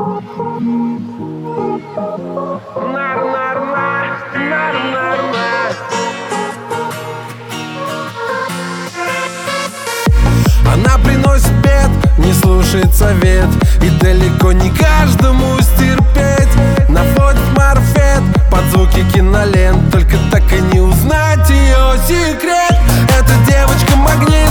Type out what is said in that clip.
Она приносит бед, не слушает совет, и далеко не каждому стерпеть. Наводит марафет под звуки кинолент, только так и не узнать ее секрет. Эта девочка магнит,